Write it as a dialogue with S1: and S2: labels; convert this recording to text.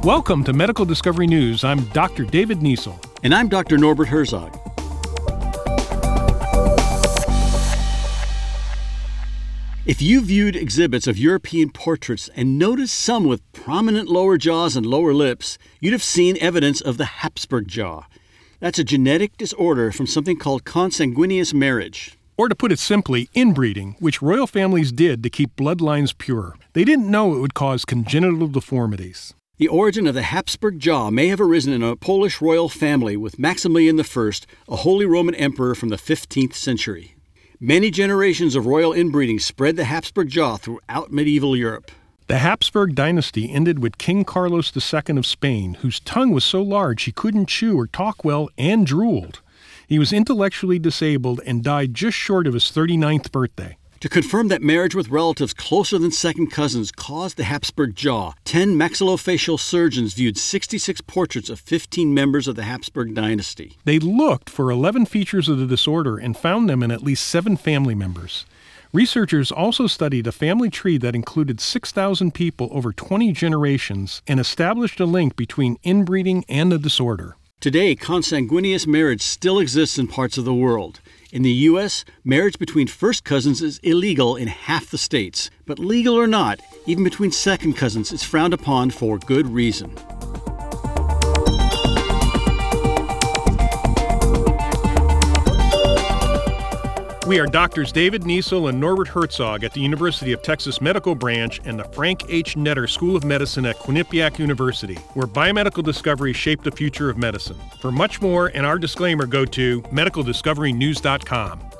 S1: Welcome to Medical Discovery News. I'm Dr. David Niesel.
S2: And I'm Dr. Norbert Herzog. If you viewed exhibits of European portraits and noticed some with prominent lower jaws and lower lips, you'd have seen evidence of the Habsburg jaw. That's a genetic disorder from something called consanguineous marriage.
S1: Or to put it simply, inbreeding, which royal families did to keep bloodlines pure. They didn't know it would cause congenital deformities.
S2: The origin of the Habsburg jaw may have arisen in a Polish royal family with Maximilian I, a Holy Roman Emperor from the 15th century. Many generations of royal inbreeding spread the Habsburg jaw throughout medieval Europe.
S1: The Habsburg dynasty ended with King Carlos II of Spain, whose tongue was so large he couldn't chew or talk well and drooled. He was intellectually disabled and died just short of his 39th birthday.
S2: To confirm that marriage with relatives closer than second cousins caused the Habsburg jaw, 10 maxillofacial surgeons viewed 66 portraits of 15 members of the Habsburg dynasty.
S1: They looked for 11 features of the disorder and found them in at least 7 family members. Researchers also studied a family tree that included 6,000 people over 20 generations and established a link between inbreeding and the disorder.
S2: Today, consanguineous marriage still exists in parts of the world. In the U.S., marriage between first cousins is illegal in half the states. But legal or not, even between second cousins is frowned upon for good reason.
S1: We are Doctors David Niesel and Norbert Herzog at the University of Texas Medical Branch and the Frank H. Netter School of Medicine at Quinnipiac University, where biomedical discovery shaped the future of medicine. For much more and our disclaimer, go to medicaldiscoverynews.com.